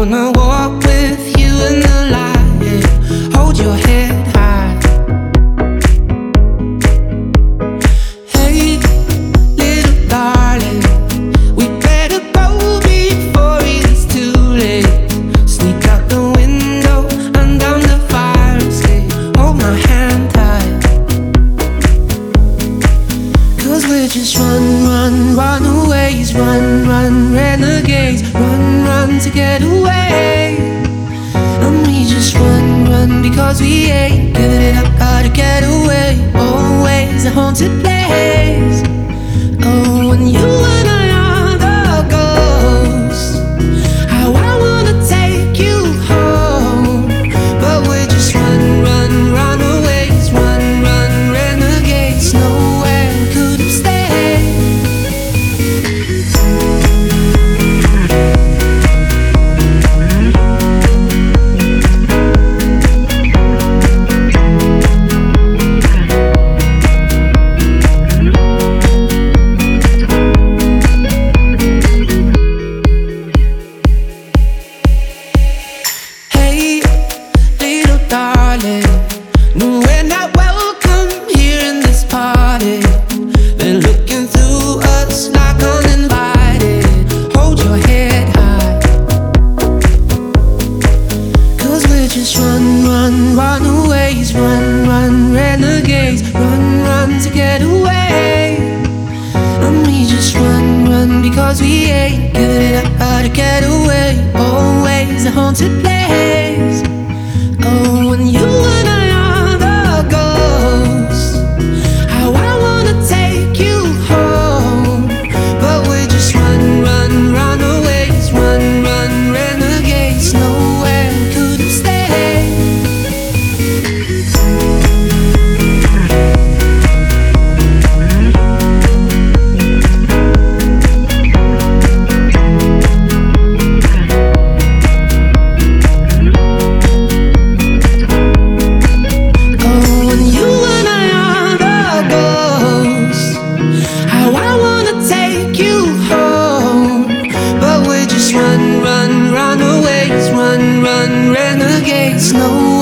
wanna walk with you in the light, yeah. Hold your head high. Hey, little darling, we better go before it's too late. Sneak out the window and down the fire escape. Hold my hand tight, 'cause we're just runaways, run, renegades, run to get away. And we just run because we ain't giving it up, gotta get away. Always a haunted place. Oh, when you and I are the ghosts, how I wanna take you home. But we're just runaways, run, renegades. Nowhere could have stayed. Hey, little darling, no, we're not welcome here in this party. They're looking through us like uninvited. Hold your head high, 'cause we're just runaways, run, renegades, run to get away. And we just run because we ain't giving it up, gotta get away. Always a haunted place. Oh, when you and I are the ghosts, how I wanna take you home. But we're just runaways, run, renegades. Nowhere could have stayed. Runaways, run, renegades. No